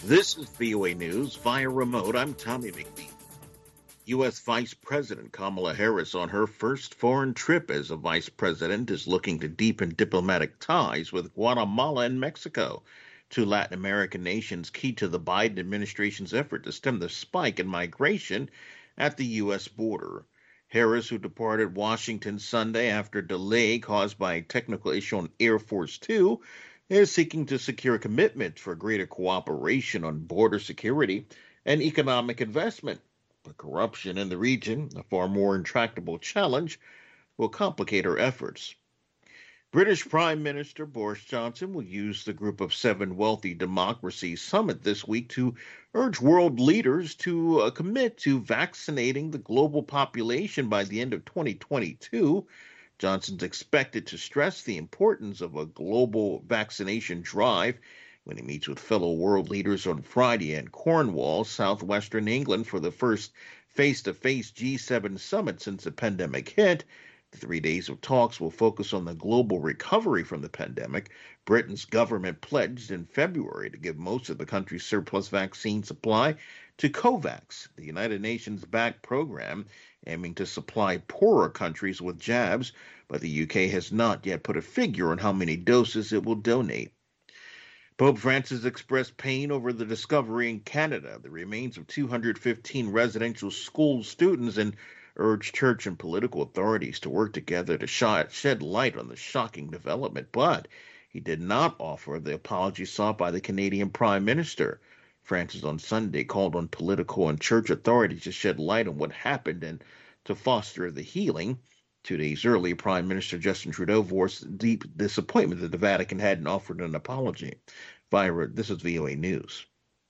This is VOA News via remote. I'm Tommy McNeil. U.S. Vice President Kamala Harris on her first foreign trip as a vice president is looking to deepen diplomatic ties with Guatemala and Mexico, two Latin American nations key to the Biden administration's effort to stem the spike in migration at the U.S. border. Harris, who departed Washington Sunday after delay caused by a technical issue on Air Force Two, is seeking to secure commitment for greater cooperation on border security and economic investment. But corruption in the region, a far more intractable challenge, will complicate her efforts. British Prime Minister Boris Johnson will use the Group of Seven Wealthy Democracies Summit this week to urge world leaders to commit to vaccinating the global population by the end of 2022. Johnson's expected to stress the importance of a global vaccination drive when he meets with fellow world leaders on Friday in Cornwall, southwestern England, for the first face-to-face G7 summit since the pandemic hit. The 3 days of talks will focus on the global recovery from the pandemic. Britain's government pledged in February to give most of the country's surplus vaccine supply to COVAX, the United Nations-backed program aiming to supply poorer countries with jabs, but the UK has not yet put a figure on how many doses it will donate. Pope Francis expressed pain over the discovery in Canada, the remains of 215 residential school students, and urged church and political authorities to work together to shed light on the shocking development. But he did not offer the apology sought by the Canadian Prime Minister. Francis on Sunday called on political and church authorities to shed light on what happened and to foster the healing. 2 days earlier, Prime Minister Justin Trudeau voiced deep disappointment that the Vatican hadn't offered an apology. This is VOA News.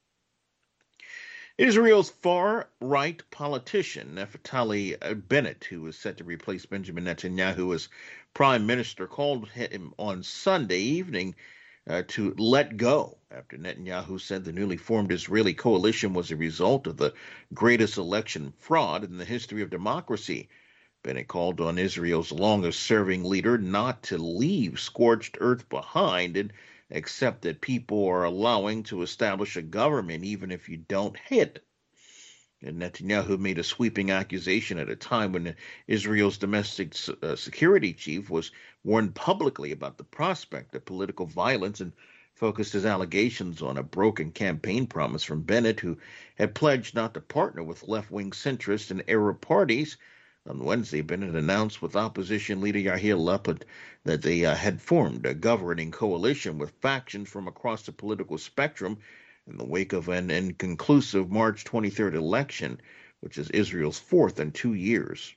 Israel's far-right politician Naftali Bennett, who is set to replace Benjamin Netanyahu as prime minister, called him on Sunday evening to let go after Netanyahu said the newly formed Israeli coalition was a result of the greatest election fraud in the history of democracy. Bennett called on Israel's longest-serving leader not to leave scorched earth behind and accept that people are allowing to establish a government even if you don't hit. And Netanyahu made a sweeping accusation at a time when Israel's domestic security chief was warned publicly about the prospect of political violence and focused his allegations on a broken campaign promise from Bennett, who had pledged not to partner with left-wing centrist and Arab parties. On Wednesday, Bennett announced with opposition leader Yair Lapid that they had formed a governing coalition with factions from across the political spectrum in the wake of an inconclusive March 23rd election, which is Israel's fourth in 2 years.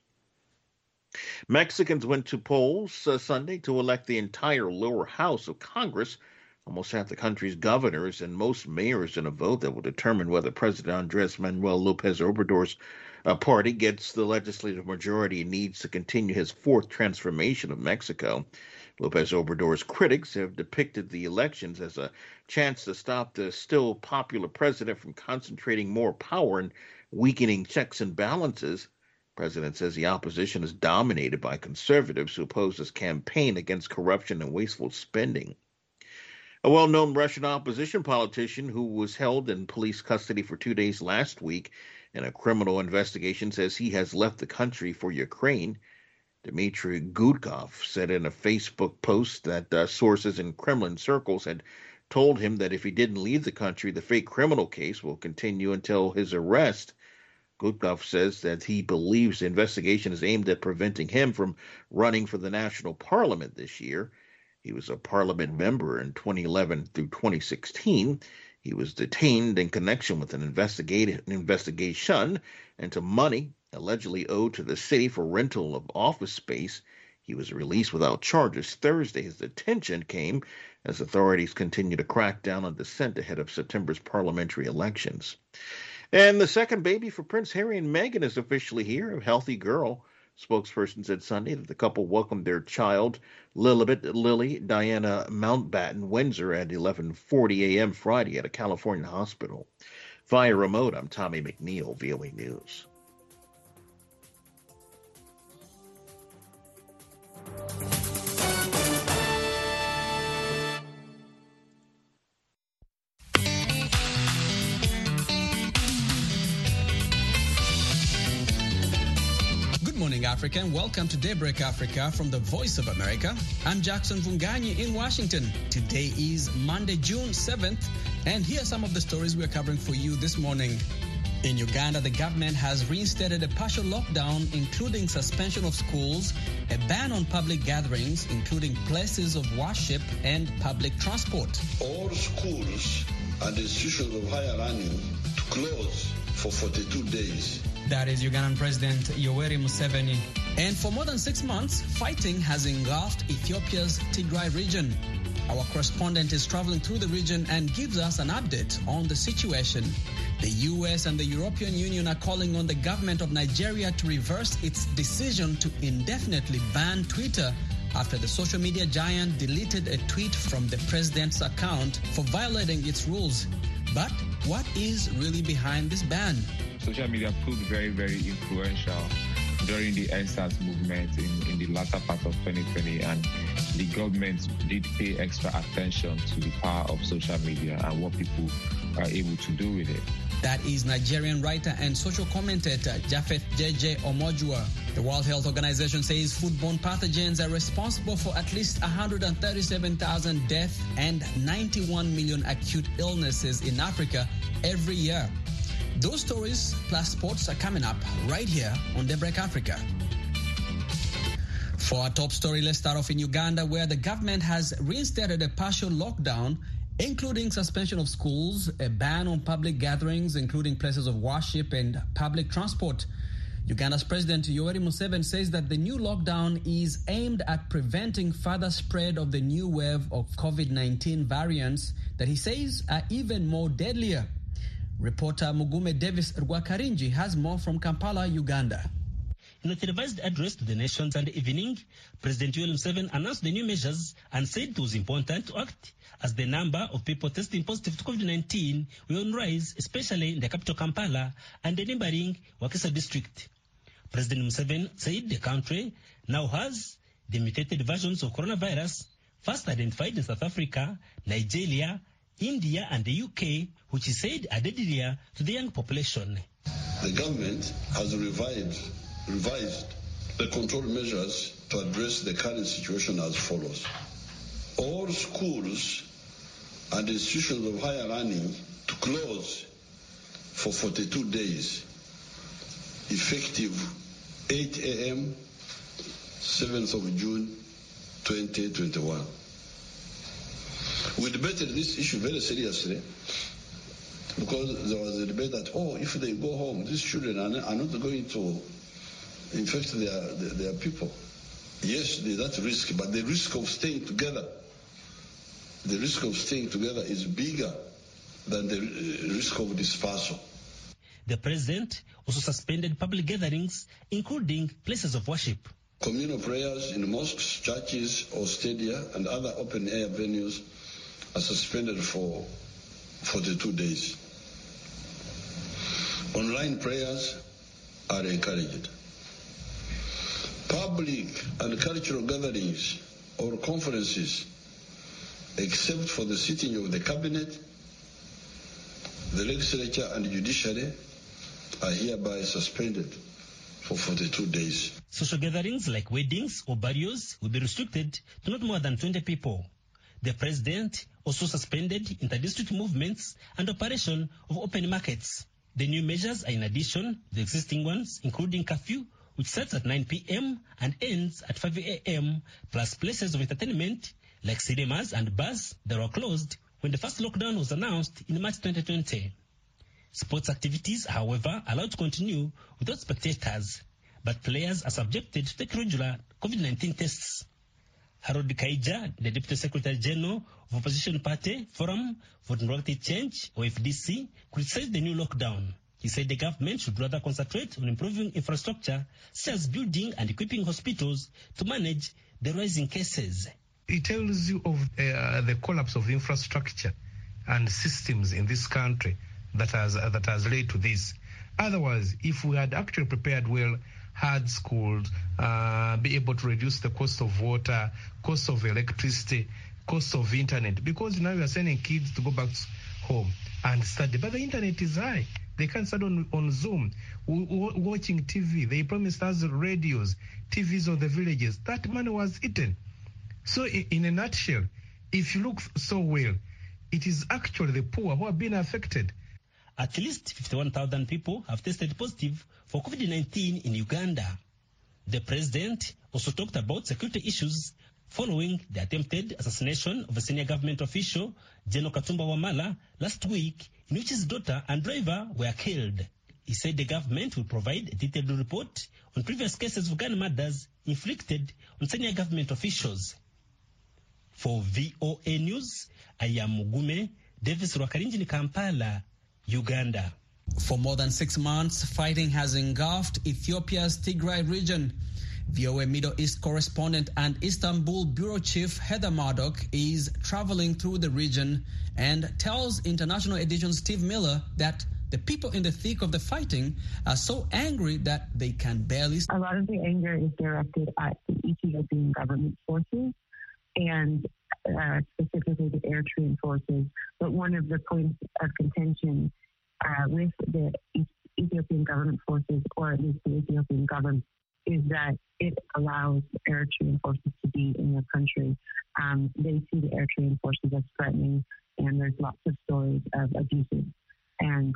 Mexicans went to polls Sunday to elect the entire lower house of Congress, almost half the country's governors and most mayors, in a vote that will determine whether President Andrés Manuel López Obrador's party gets the legislative majority it needs to continue his fourth transformation of Mexico. López Obrador's critics have depicted the elections as a chance to stop the still popular president from concentrating more power and weakening checks and balances. The president says the opposition is dominated by conservatives who oppose his campaign against corruption and wasteful spending. A well-known Russian opposition politician who was held in police custody for 2 days last week in a criminal investigation says he has left the country for Ukraine. Dmitry Gudkov said in a Facebook post that sources in Kremlin circles had told him that if he didn't leave the country, the fake criminal case will continue until his arrest. Gudkov says that he believes the investigation is aimed at preventing him from running for the national parliament this year. He was a parliament member in 2011 through 2016. He was detained in connection with an investigation into money allegedly owed to the city for rental of office space. He was released without charges Thursday. His detention came as authorities continue to crack down on dissent ahead of September's parliamentary elections. And the second baby for Prince Harry and Meghan is officially here, a healthy girl. Spokesperson said Sunday that the couple welcomed their child, Lily Diana Mountbatten Windsor, at 11:40 a.m. Friday at a California hospital. Via remote, I'm Tommy McNeil, VOA News. morning, Africa, and welcome to Daybreak Africa from the Voice of America. I'm Jackson Vunganyi in Washington. Today is Monday, June 7th, and here are some of the stories we're covering for you this morning. In Uganda, the government has reinstated a partial lockdown, including suspension of schools, a ban on public gatherings, including places of worship, and public transport. All schools and institutions of higher learning to close for 42 days. That is Ugandan President Yoweri Museveni. And for more than 6 months, fighting has engulfed Ethiopia's Tigray region. Our correspondent is traveling through the region and gives us an update on the situation. The U.S. and the European Union are calling on the government of Nigeria to reverse its decision to indefinitely ban Twitter after the social media giant deleted a tweet from the president's account for violating its rules. But what is really behind this ban? Social media proved very, very influential during the EndSARS movement in the latter part of 2020, and the government did pay extra attention to the power of social media and what people are able to do with it. That is Nigerian writer and social commentator Japheth J.J. Omojua. The World Health Organization says foodborne pathogens are responsible for at least 137,000 deaths and 91 million acute illnesses in Africa every year. Those stories plus sports are coming up right here on Daybreak Africa. For our top story, let's start off in Uganda, where the government has reinstated a partial lockdown, including suspension of schools, a ban on public gatherings, including places of worship and public transport. Uganda's President Yoweri Museveni says that the new lockdown is aimed at preventing further spread of the new wave of COVID-19 variants that he says are even more deadlier. Reporter Mugume Davis Rwakarinji has more from Kampala, Uganda. In a televised address to the nation Sunday evening, President Yoweri Museveni announced the new measures and said it was important to act as the number of people testing positive to COVID-19 were on rise, especially in the capital Kampala and the neighboring Wakiso district. President Museveni said the country now has the mutated versions of coronavirus first identified in South Africa, Nigeria, India and the UK, which he said are deadlier to the young population. The government has revised the control measures to address the current situation as follows. All schools and institutions of higher learning to close for 42 days, effective 8 a.m., 7th of June, 2021. We debated this issue very seriously because there was a debate that, if they go home, these children are not going to infect their people. Yes, there's that risk, but the risk of staying together is bigger than the risk of dispersal. The president also suspended public gatherings, including places of worship. Communal prayers in mosques, churches, or stadia and other open-air venues are suspended for 42 days. Online prayers are encouraged. Public and cultural gatherings or conferences, except for the sitting of the cabinet, the legislature and judiciary, are hereby suspended for 42 days. Social gatherings like weddings or burials will be restricted to not more than 20 people. The president also suspended inter-district movements and operation of open markets. The new measures are in addition to the existing ones, including curfew, which starts at 9 p.m. and ends at 5 a.m., plus places of entertainment like cinemas and bars that were closed when the first lockdown was announced in March 2020. Sports activities, however, are allowed to continue without spectators, but players are subjected to take regular COVID-19 tests. Harold Kaija, the Deputy Secretary General of Opposition Party Forum for Democratic Change, or FDC, criticized the new lockdown. He said the government should rather concentrate on improving infrastructure, such as building and equipping hospitals to manage the rising cases. It tells you of the collapse of infrastructure and systems in this country that has led to this. Otherwise, if we had actually prepared well, had schools, be able to reduce the cost of water, cost of electricity, cost of internet, because now we are sending kids to go back home and study, but the internet is high. They can't start on Zoom, watching TV. They promised us radios, TVs of the villages. That money was eaten. So in a nutshell, if you look so well, it is actually the poor who have been affected. At least 51,000 people have tested positive for COVID-19 in Uganda. The president also talked about security issues following the attempted assassination of a senior government official, General Katumba Wamala, last week, in which his daughter and driver were killed. He said the government will provide a detailed report on previous cases of gun murders inflicted on senior government officials. For VOA News, I am Mugume Davis Rwakarinji in Kampala, Uganda. For more than 6 months, fighting has engulfed Ethiopia's Tigray region. VOA Middle East correspondent and Istanbul bureau chief Heather Murdoch is traveling through the region and tells International Edition's Steve Miller that the people in the thick of the fighting are so angry that they can barely... A lot of the anger is directed at the Ethiopian government forces and specifically the Eritrean forces. But one of the points of contention with the Ethiopian government forces, or at least the Ethiopian government, is that it allows Eritrean forces to be in their country. They see the Eritrean forces as threatening, and there's lots of stories of abuses. And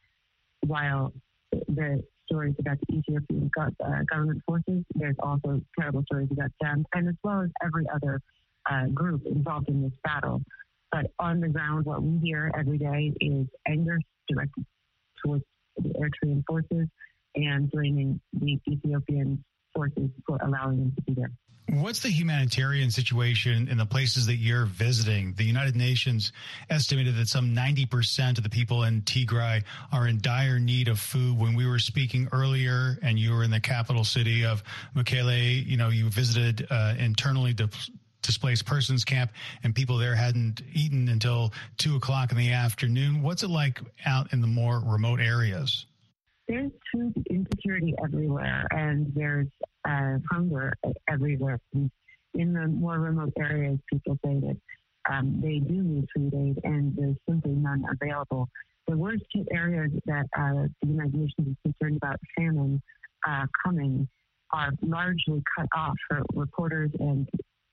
while the stories about the Ethiopian government forces, there's also terrible stories about them, and as well as every other group involved in this battle. But on the ground, what we hear every day is anger directed towards the Eritrean forces and blaming the Ethiopian forces for allowing them to be there. What's the humanitarian situation in the places that you're visiting? The United Nations estimated that some 90% of the people in Tigray are in dire need of food. When we were speaking earlier and you were in the capital city of Mekelle, you visited internally displaced persons camp, and people there hadn't eaten until 2:00 in the afternoon. What's it like out in the more remote areas? There's food insecurity everywhere, and there's hunger everywhere. In the more remote areas, people say that they do need food aid, and there's simply none available. The worst hit areas that the United Nations is concerned about famine coming are largely cut off for reporters and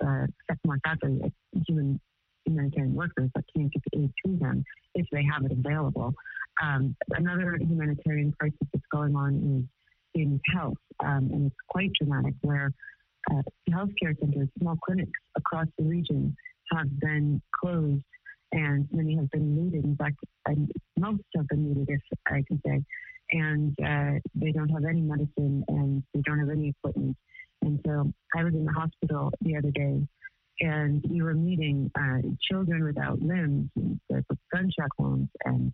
humanitarian workers that can't get aid to them if they have it available. Another humanitarian crisis that's going on is in health, and it's quite dramatic, where healthcare centers, small clinics across the region have been closed, and many have been looted. In fact, most have been looted, if I can say, and they don't have any medicine, and they don't have any equipment. And so I was in the hospital the other day, and we were meeting children without limbs, with gunshot wounds, and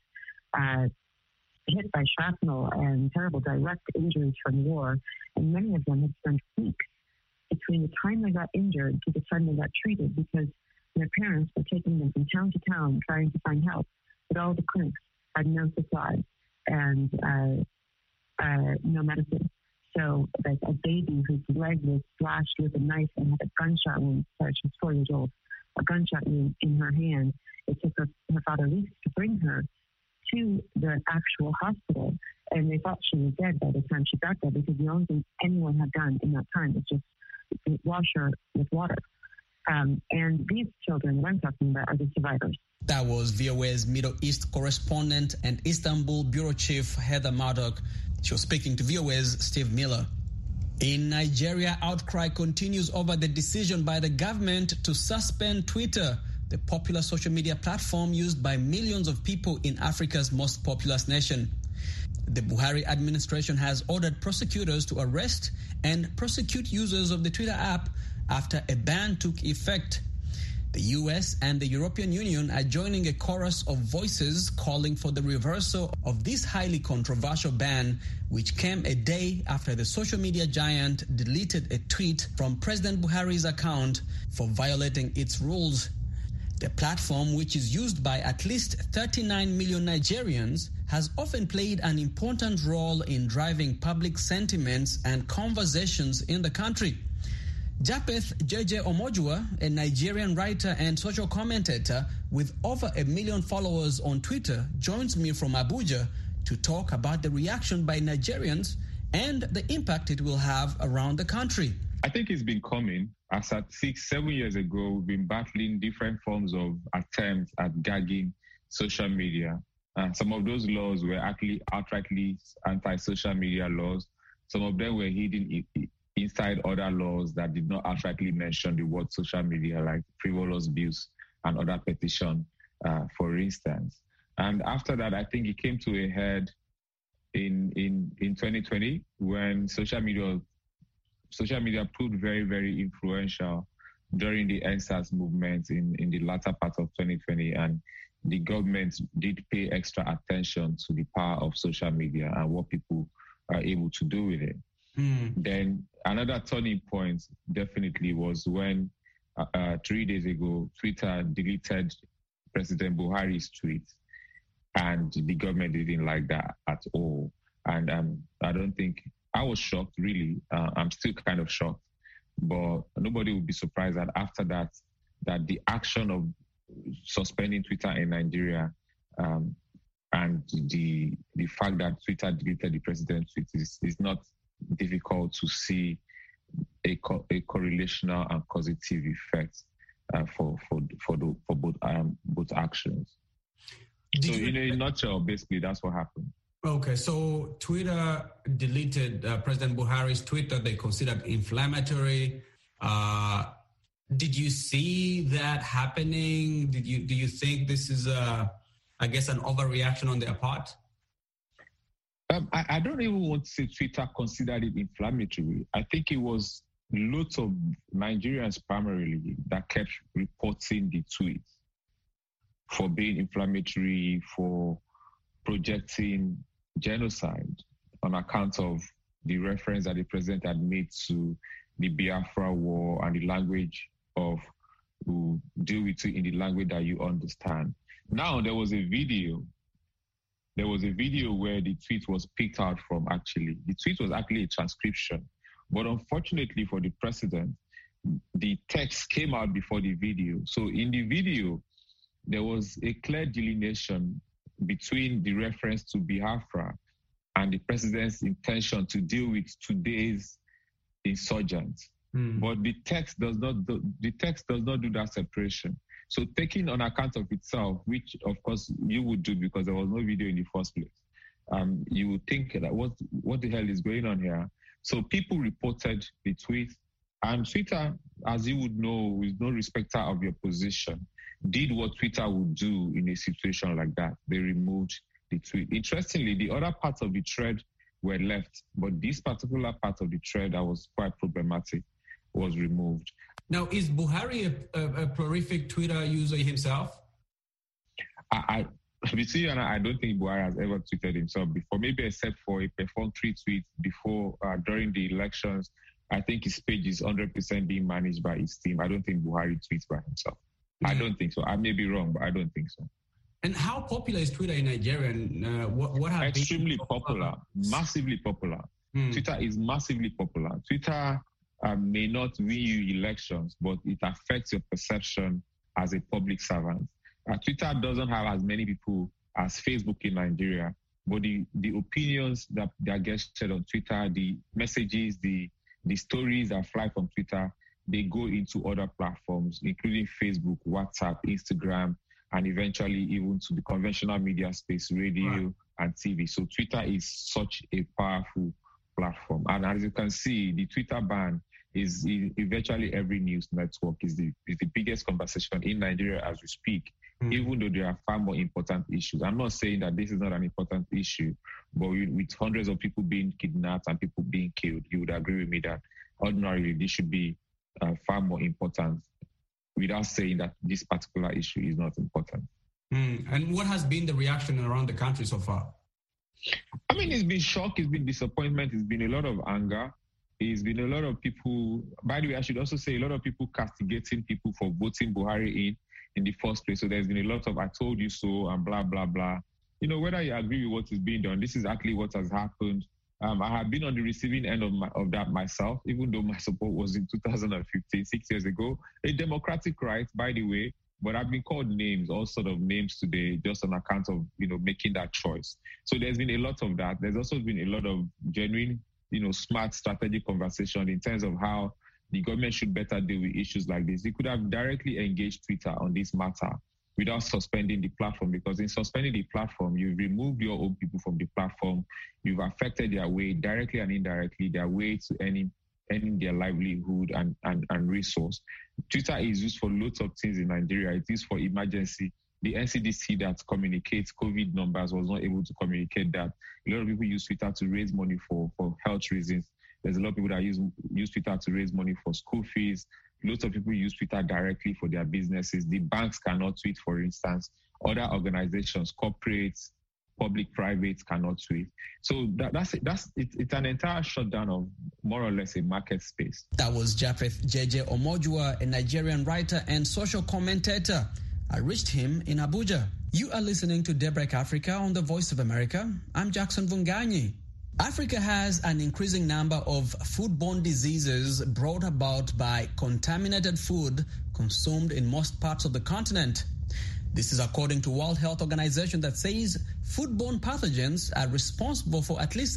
hit by shrapnel and terrible direct injuries from war. And many of them had spent weeks between the time they got injured to the time they got treated, because their parents were taking them from town to town trying to find help. But all the clinics had no supplies and no medicine. So like a baby whose leg was slashed with a knife and had a gunshot wound, she was 4 years old, a gunshot wound in her hand. It took her father weeks to bring her to the actual hospital, and they thought she was dead by the time she got there, because the only thing anyone had done in that time was just wash her with water. And these children that I'm talking about are the survivors. That was VOA's Middle East correspondent and Istanbul bureau chief Heather Murdoch. She was speaking to VOA's Steve Miller. In Nigeria, outcry continues over the decision by the government to suspend Twitter, the popular social media platform used by millions of people in Africa's most populous nation. The Buhari administration has ordered prosecutors to arrest and prosecute users of the Twitter app after a ban took effect. The US and the European Union are joining a chorus of voices calling for the reversal of this highly controversial ban, which came a day after the social media giant deleted a tweet from President Buhari's account for violating its rules. The platform, which is used by at least 39 million Nigerians, has often played an important role in driving public sentiments and conversations in the country. Japheth JJ Omojua, a Nigerian writer and social commentator with over 1 million followers on Twitter, joins me from Abuja to talk about the reaction by Nigerians and the impact it will have around the country. I think it's been coming. As at 6-7 years ago, we've been battling different forms of attempts at gagging social media. Some of those laws were actually outrightly anti-social media laws. Some of them were hidden inside other laws that did not outrightly mention the word social media, like frivolous bills and other petition, for instance. And after that, I think it came to a head in 2020 when social media proved very, very influential during the EndSARS movement in the latter part of 2020. And the government did pay extra attention to the power of social media and what people are able to do with it. Then another turning point definitely was when 3 days ago, Twitter deleted President Buhari's tweet, and the government didn't like that at all. And I was shocked, really. I'm still kind of shocked, but nobody would be surprised that after that the action of suspending Twitter in Nigeria and the fact that Twitter deleted the president's tweet is not difficult to see a correlational and causative effect for both actions. So in a nutshell, basically, that's what happened. Okay, so Twitter deleted President Buhari's tweet that they considered inflammatory. Did you see that happening? Do you think this is an overreaction on their part? I don't even want to say Twitter considered it inflammatory. I think it was lots of Nigerians primarily that kept reporting the tweets for being inflammatory, for projecting genocide on account of the reference that the president had made to the Biafra war and the language of to deal with it in the language that you understand. Now, there was a video where the tweet was picked out from, actually. The tweet was actually a transcription. But unfortunately for the president, the text came out before the video. So in the video, there was a clear delineation between the reference to Biafra and the president's intention to deal with today's insurgents. But the text does not do that separation. So taking on account of itself, which of course you would do because there was no video in the first place, you would think that what the hell is going on here? So people reported the tweet, and Twitter, as you would know, with no respecter of your position, did what Twitter would do in a situation like that. They removed the tweet. Interestingly, the other parts of the thread were left, but this particular part of the thread that was quite problematic was removed. Now, is Buhari a prolific Twitter user himself? Between you and I don't think Buhari has ever tweeted himself before, maybe except for a perfunctory tweet before, during the elections. I think his page is 100% being managed by his team. I don't think Buhari tweets by himself. I don't think so. I may be wrong, but I don't think so. And how popular is Twitter in Nigeria? And what have extremely popular, massively popular. Twitter is massively popular. Twitter may not win you elections, but it affects your perception as a public servant. Twitter doesn't have as many people as Facebook in Nigeria, but the opinions that get shared on Twitter, the messages, the stories that fly from Twitter, they go into other platforms, including Facebook, WhatsApp, Instagram, and eventually even to the conventional media space, radio and TV. So Twitter is such a powerful platform. And as you can see, the Twitter ban is in virtually every news network, is the biggest conversation in Nigeria as we speak, even though there are far more important issues. I'm not saying that this is not an important issue, but with hundreds of people being kidnapped and people being killed, you would agree with me that ordinarily this should be far more important, without saying that this particular issue is not important. And what has been the reaction around the country so far? I mean, it's been shock, it's been disappointment, it's been a lot of anger. It's been a lot of people, by the way, I should also say a lot of people castigating people for voting Buhari in the first place. So there's been a lot of I told you so and blah, blah, blah. You know, whether you agree with what is being done, this is actually what has happened. I have been on the receiving end of that myself, even though my support was in 2015, 6 years ago. A democratic right, by the way, but I've been called names, all sort of names today, just on account of, making that choice. So there's been a lot of that. There's also been a lot of genuine, smart strategic conversation in terms of how the government should better deal with issues like this. They could have directly engaged Twitter on this matter without suspending the platform, because in suspending the platform, you've removed your own people from the platform. You've affected their way, directly and indirectly, their way to earning their livelihood and resource. Twitter is used for loads of things in Nigeria. It is for emergency. The NCDC that communicates COVID numbers was not able to communicate that. A lot of people use Twitter to raise money for health reasons. There's a lot of people that use Twitter to raise money for school fees. Lots of people use Twitter directly for their businesses. The banks cannot tweet, for instance. Other organizations, corporates, public, private cannot tweet. So it's an entire shutdown of more or less a market space. That was Japheth JJ Omojua, a Nigerian writer and social commentator. I reached him in Abuja. You are listening to Daybreak Africa on the Voice of America. I'm Jackson Vunganyi. Africa has an increasing number of foodborne diseases brought about by contaminated food consumed in most parts of the continent. This is according to World Health Organization that says foodborne pathogens are responsible for at least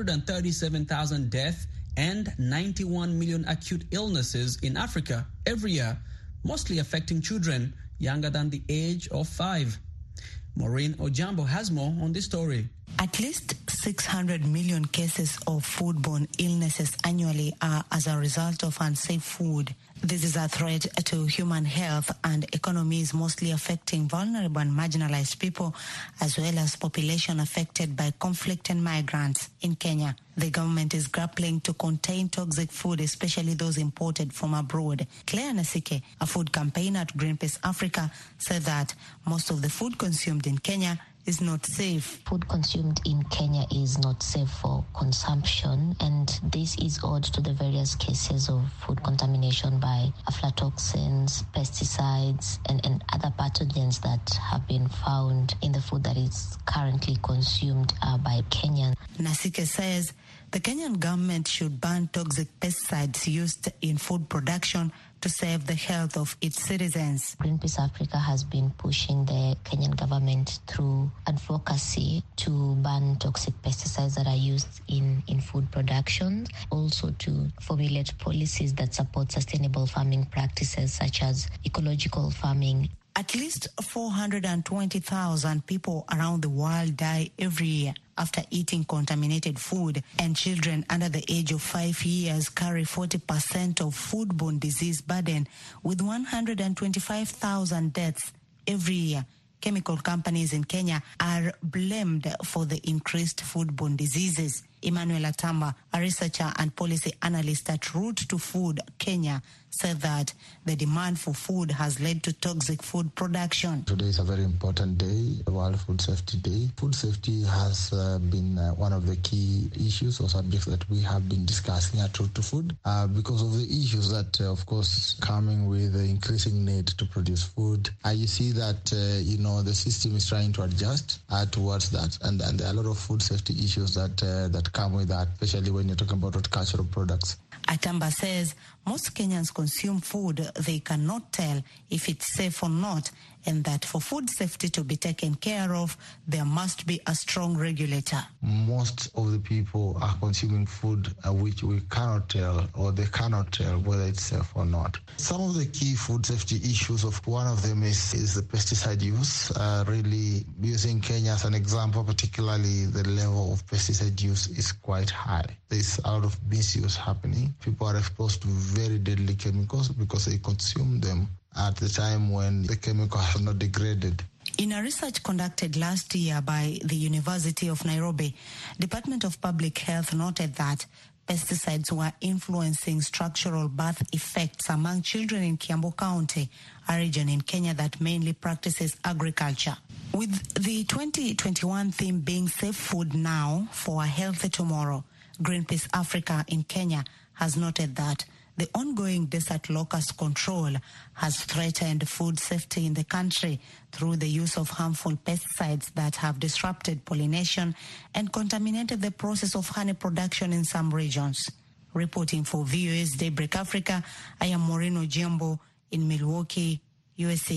137,000 deaths and 91 million acute illnesses in Africa every year, mostly affecting children younger than the age of 5. Maureen Ojambo has more on this story. At least 600 million cases of foodborne illnesses annually are as a result of unsafe food. This is a threat to human health and economies, mostly affecting vulnerable and marginalized people, as well as population affected by conflict and migrants. In Kenya, the government is grappling to contain toxic food, especially those imported from abroad. Claire Nasike, a food campaigner at Greenpeace Africa, said that most of the food consumed in Kenya is not safe. Food consumed in Kenya is not safe for consumption, and this is owed to the various cases of food contamination by aflatoxins, pesticides, and other pathogens that have been found in the food that is currently consumed by Kenyans. Nasike says the Kenyan government should ban toxic pesticides used in food production to save the health of its citizens. Greenpeace Africa has been pushing the Kenyan government through advocacy to ban toxic pesticides that are used in food production, also to formulate policies that support sustainable farming practices such as ecological farming. At least 420,000 people around the world die every year after eating contaminated food, and children under the age of 5 years carry 40% of foodborne disease burden, with 125,000 deaths every year. Chemical companies in Kenya are blamed for the increased foodborne diseases. Emmanuel Atamba, a researcher and policy analyst at Root to Food Kenya, said that the demand for food has led to toxic food production. Today is a very important day, World Food Safety Day. Food safety has been one of the key issues or subjects that we have been discussing at Root to Food because of the issues that, of course, coming with the increasing need to produce food. You see that, the system is trying to adjust towards that. And there are a lot of food safety issues that come with that, especially when you're talking about horticultural products. Atamba says most Kenyans consume food they cannot tell if it's safe or not, and that for food safety to be taken care of, there must be a strong regulator. Most of the people are consuming food which we cannot tell, or they cannot tell whether it's safe or not. Some of the key food safety issues, one of them is the pesticide use. Really, using Kenya as an example, particularly the level of pesticide use is quite high. There's a lot of misuse happening. People are exposed to very deadly chemicals because they consume them at the time when the chemical has not degraded. In a research conducted last year by the University of Nairobi, Department of Public Health noted that pesticides were influencing structural birth effects among children in Kiambu County, a region in Kenya that mainly practices agriculture. With the 2021 theme being Safe Food Now for a Healthy Tomorrow, Greenpeace Africa in Kenya has noted that the ongoing desert locust control has threatened food safety in the country through the use of harmful pesticides that have disrupted pollination and contaminated the process of honey production in some regions. Reporting for VOA's Daybreak Africa, I am Maureen Ojambo in Milwaukee, USA.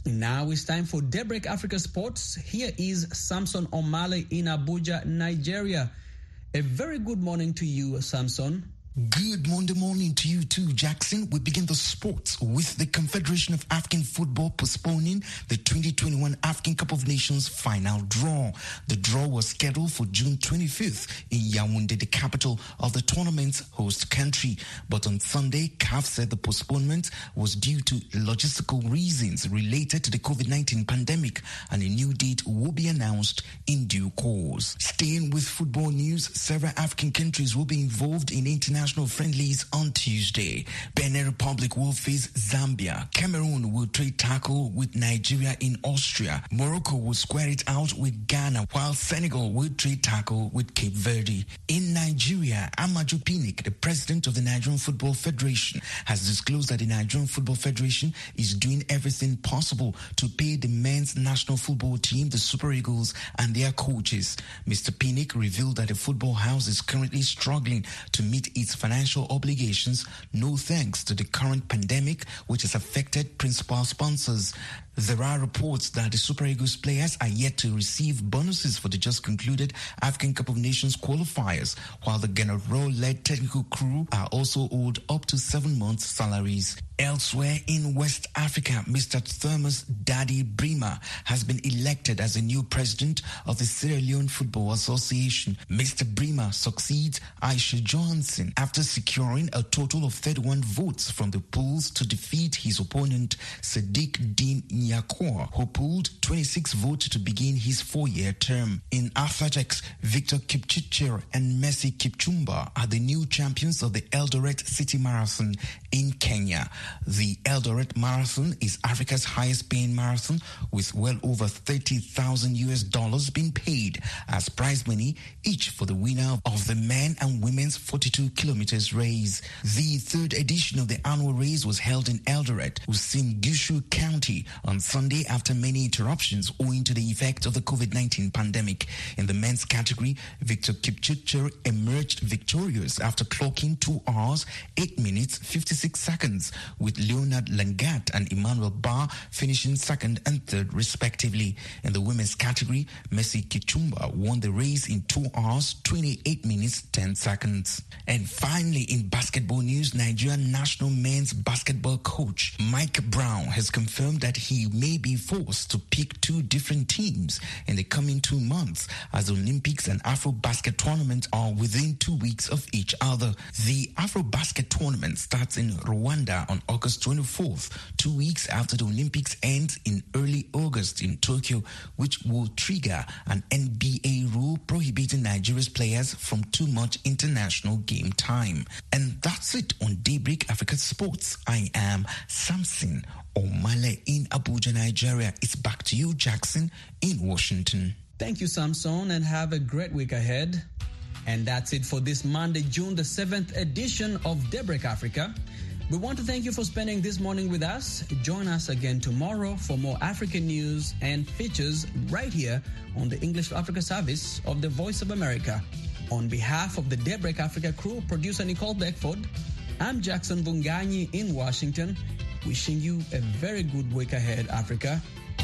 Now it's time for Daybreak Africa Sports. Here is Samson Omale in Abuja, Nigeria. A very good morning to you, Samson. Good Monday morning to you too, Jackson. We begin the sports with the Confederation of African Football postponing the 2021 African Cup of Nations final draw. The draw was scheduled for June 25th in Yaoundé, the capital of the tournament's host country. But on Sunday, CAF said the postponement was due to logistical reasons related to the COVID-19 pandemic, and a new date will be announced in due course. Staying with football news, several African countries will be involved in international friendlies on Tuesday. Benin Republic will face Zambia. Cameroon will trade tackle with Nigeria in Austria. Morocco will square it out with Ghana, while Senegal will trade tackle with Cape Verde. In Nigeria, Amaju Pinnick, the president of the Nigerian Football Federation, has disclosed that the Nigerian Football Federation is doing everything possible to pay the men's national football team, the Super Eagles, and their coaches. Mr. Pinnick revealed that the football house is currently struggling to meet its financial obligations, no thanks to the current pandemic, which has affected principal sponsors. There are reports that the Super Eagles players are yet to receive bonuses for the just concluded African Cup of Nations qualifiers, while the General-led technical crew are also owed up to 7 months' salaries. Elsewhere in West Africa, Mr. Thomas Daddy Brima has been elected as the new president of the Sierra Leone Football Association. Mr. Brima succeeds Aisha Johnson after securing a total of 31 votes from the polls to defeat his opponent Sadiq Din Nyakor, who pulled 26 votes to begin his 4-year term. In athletics, Victor Kipchirchir and Messi Kipchumba are the new champions of the Eldoret City Marathon in Kenya. The Eldoret Marathon is Africa's highest paying marathon, with well over $30,000 being paid as prize money each for the winner of the men and women's 42 kilometers race. The third edition of the annual race was held in Eldoret, Uasin Gishu County, on Sunday after many interruptions owing to the effect of the COVID-19 pandemic. In the men's category, Victor Kipchirchir emerged victorious after clocking 2 hours, 8 minutes, 56 seconds, with Leonard Langat and Emmanuel Barr finishing second and third respectively. In the women's category, Messi Kipchumba won the race in 2 hours, 28 minutes, 10 seconds. And finally, in basketball news, Nigerian national men's basketball coach Mike Brown has confirmed that he may be forced to pick 2 different teams in the coming 2 months, as the Olympics and Afro-Basket tournament are within 2 weeks of each other. The Afro-Basket tournament starts in Rwanda on August 24th, 2 weeks after the Olympics ends in early August in Tokyo, which will trigger an NBA rule prohibiting Nigeria's players from too much international game time. And that's it on Daybreak Africa Sports. I am Samson Omale in Abuja, Nigeria. It's back to you, Jackson, in Washington. Thank you, Samson, and have a great week ahead. And that's it for this Monday, June the 7th edition of Daybreak Africa. We want to thank you for spending this morning with us. Join us again tomorrow for more African news and features right here on the English for Africa service of the Voice of America. On behalf of the Daybreak Africa crew, producer Nicole Beckford, I'm Jackson Vunganyi in Washington, wishing you a very good week ahead, Africa.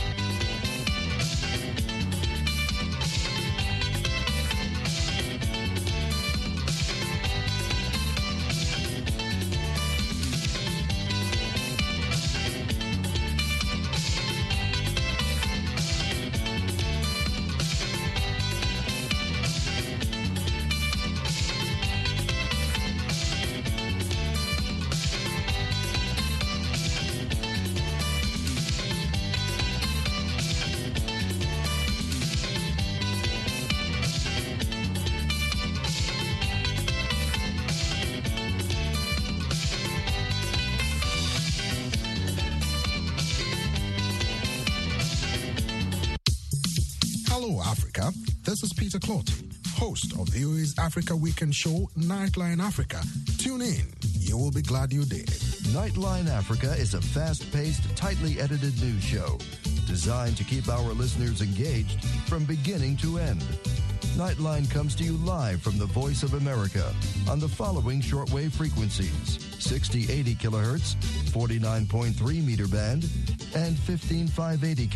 Hello, Africa. This is Peter Clotty, host of VOA's Africa Weekend show, Nightline Africa. Tune in. You will be glad you did. Nightline Africa is a fast-paced, tightly edited news show designed to keep our listeners engaged from beginning to end. Nightline comes to you live from the Voice of America on the following shortwave frequencies: 6080 kilohertz, 49.3 meter band, and 15580